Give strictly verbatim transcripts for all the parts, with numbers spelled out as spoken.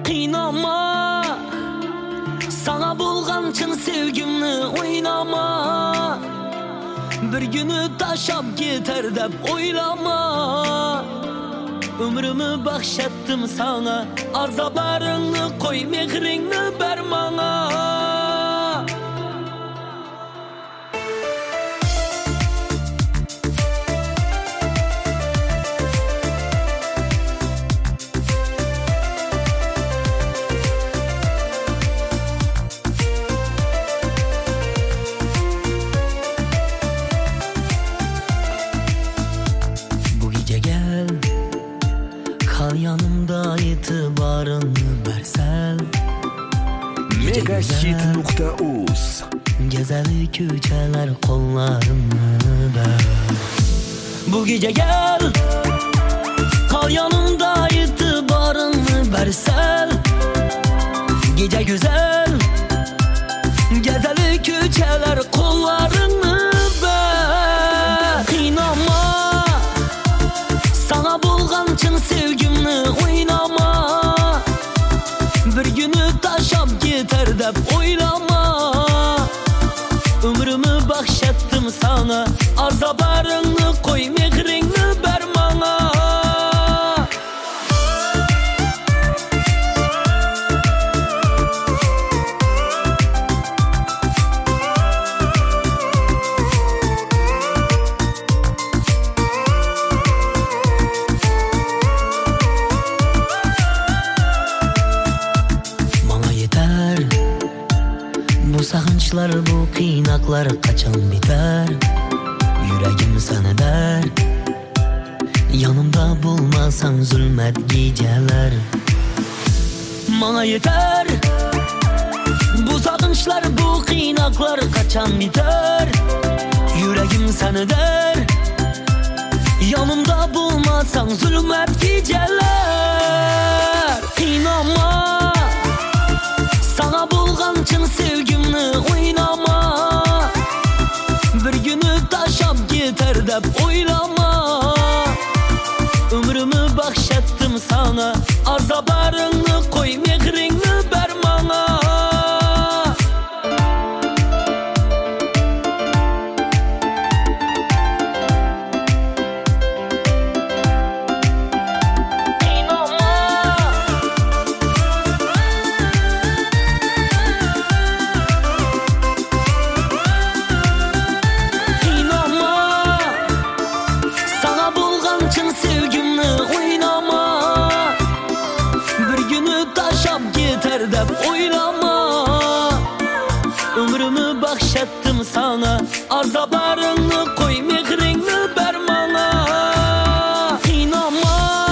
Qiynama, sana bo'lgan chin sevgimni o'ynama. Bir günü taşab keter deb o'ylama. Ömrümü baxshatdim sana, azoblaringni qo'y, mehringni ber manga. Kal yanımda itibarını versen. Megahit nokta uz Gezeli köçeler kollarını ver. Bu gece gel, kal yanımda itibarını versen. Gece güzel, gezeli köçeler kollarını ver. Qiynama, sana bo'lgan chin sevgimni o'ynama. Bir günü taşab keter deb o'ylama. Ömrümü baxshatdim sana, azoblaringni qo'y, mehringni ber manga. Bu sağınçlar, bu qiynaqlar qachon biter? Yüragim sana der. Yanımda bulmasan zulmet geceler. Bana yeter. Bu sağınçlar, bu qiynaqlar qachon biter? Yüragim sana der. Yanımda bulmasan zulmet geceler. Qiynama, sana bo'lgan chin sevgimni o'ynama. Bir günü taşab keter deb o'ylama. Ömrümü baxshatdim sana, azoblaringni qo'y, mehringni ber manga. Chin sevgimni o'ynama. Bir günü taşab keter deb o'ylama. Ömrümü baxshatdim sana, azoblaringni qo'y, mehringni ber manga. Qiynama,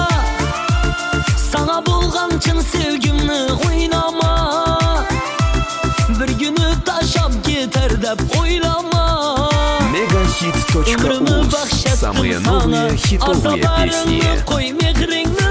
sana bo'lgan chin sevgimni o'ynama. Bir günü taşab keter deb o'ylama. Megahit точка uz. Самые новые хитовые песни. Qo'y, mehringni